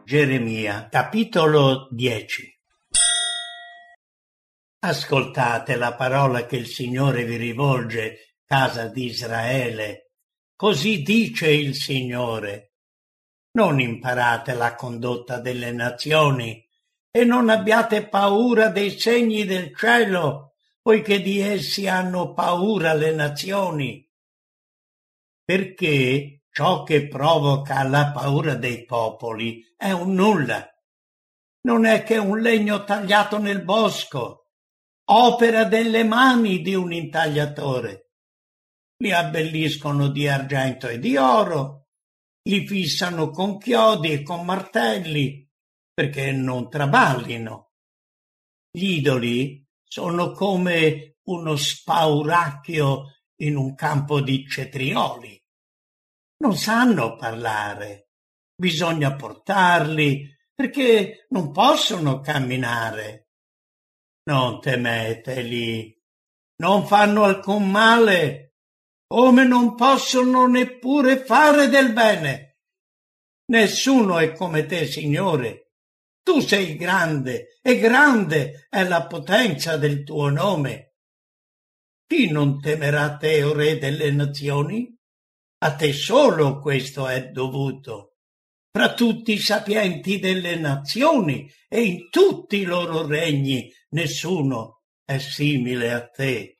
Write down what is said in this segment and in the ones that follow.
Geremia, capitolo 10. Ascoltate la parola che il Signore vi rivolge, casa di Israele. Così dice il Signore: non imparate la condotta delle nazioni e non abbiate paura dei segni del cielo, poiché di essi hanno paura le nazioni. Perché ciò che provoca la paura dei popoli è un nulla. Non è che un legno tagliato nel bosco, opera delle mani di un intagliatore. Li abbelliscono di argento e di oro, li fissano con chiodi e con martelli, perché non traballino. Gli idoli sono come uno spauracchio in un campo di cetrioli. Non sanno parlare, bisogna portarli perché non possono camminare. Non temeteli, non fanno alcun male, come non possono neppure fare del bene. Nessuno è come te, Signore. Tu sei grande e grande è la potenza del tuo nome. Chi non temerà te, o Re delle nazioni? A te solo questo è dovuto. Fra tutti i sapienti delle nazioni e in tutti i loro regni nessuno è simile a te.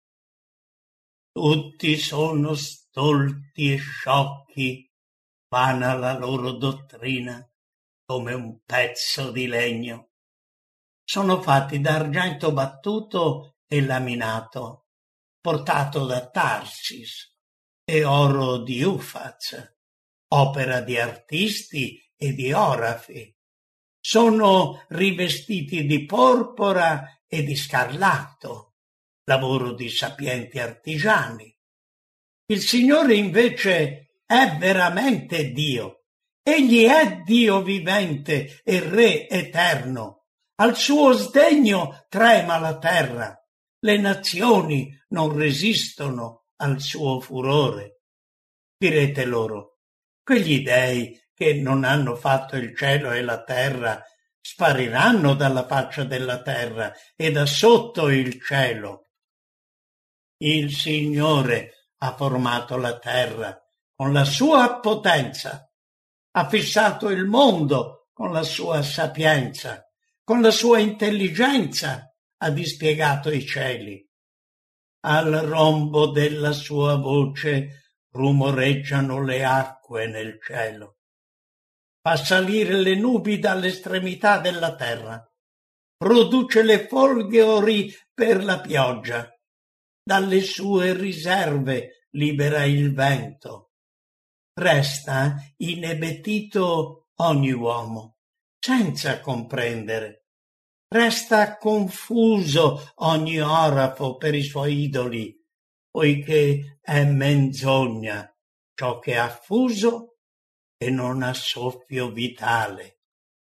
Tutti sono stolti e sciocchi, vana la loro dottrina come un pezzo di legno. Sono fatti d'argento battuto e laminato, portato da Tarsis, e oro di Ufaz, opera di artisti e di orafi. Sono rivestiti di porpora e di scarlatto, lavoro di sapienti artigiani. Il Signore invece è veramente Dio. Egli è Dio vivente e Re eterno. Al suo sdegno trema la terra. Le nazioni non resistono al suo furore. Direte loro: quegli dei che non hanno fatto il cielo e la terra spariranno dalla faccia della terra e da sotto il cielo. Il Signore ha formato la terra con la sua potenza, ha fissato il mondo con la sua sapienza, con la sua intelligenza ha dispiegato i cieli. Al rombo della sua voce rumoreggiano le acque nel cielo. Fa salire le nubi dall'estremità della terra, produce le folgori per la pioggia, dalle sue riserve libera il vento. Resta inebetito ogni uomo, senza comprendere. Resta confuso ogni orafo per i suoi idoli, poiché è menzogna ciò che ha fuso e non ha soffio vitale.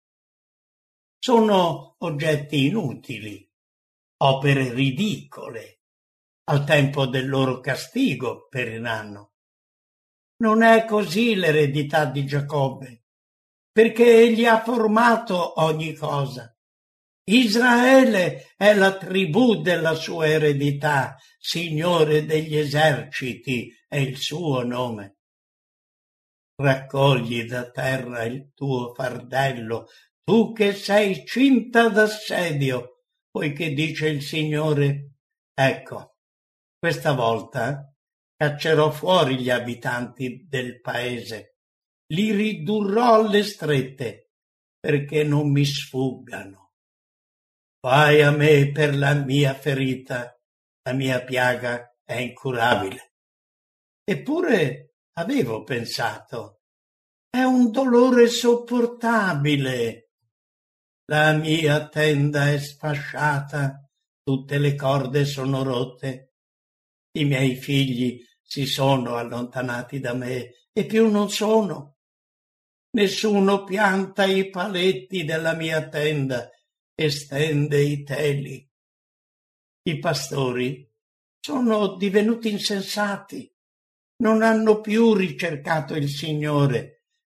Sono oggetti inutili, opere ridicole, al tempo del loro castigo periranno. Non è così l'eredità di Giacobbe, perché egli ha formato ogni cosa. Israele è la tribù della sua eredità, Signore degli eserciti è il suo nome. Raccogli da terra il tuo fardello, tu che sei cinta d'assedio, poiché dice il Signore: ecco, questa volta caccerò fuori gli abitanti del paese, li ridurrò alle strette, perché non mi sfuggano. Vai a me per la mia ferita, la mia piaga è incurabile. Eppure avevo pensato: è un dolore sopportabile. La mia tenda è sfasciata, tutte le corde sono rotte. I miei figli si sono allontanati da me e più non sono. Nessuno pianta i paletti della mia tenda e stende i teli. I pastori sono divenuti insensati, non hanno più ricercato il Signore,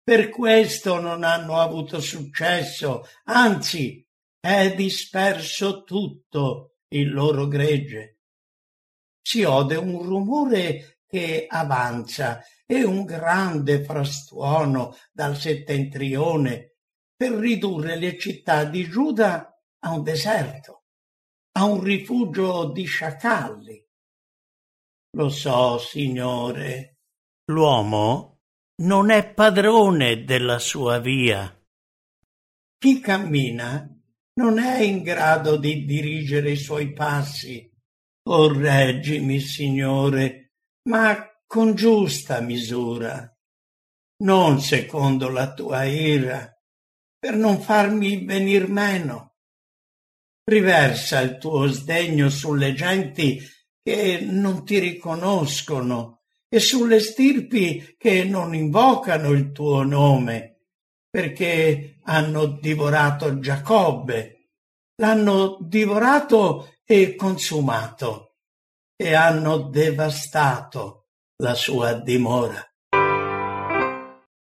Per questo non hanno avuto successo, anzi, è disperso tutto il loro gregge. Si ode un rumore che avanza e un grande frastuono dal settentrione per ridurre le città di Giuda a un deserto, a un rifugio di sciacalli. Lo so, Signore, l'uomo non è padrone della sua via. Chi cammina non è in grado di dirigere i suoi passi. Correggimi, Signore, ma con giusta misura, non secondo la tua ira, per non farmi venir meno. Riversa il tuo sdegno sulle genti che non ti riconoscono e sulle stirpi che non invocano il tuo nome, perché hanno divorato Giacobbe, l'hanno divorato e consumato, e hanno devastato la sua dimora.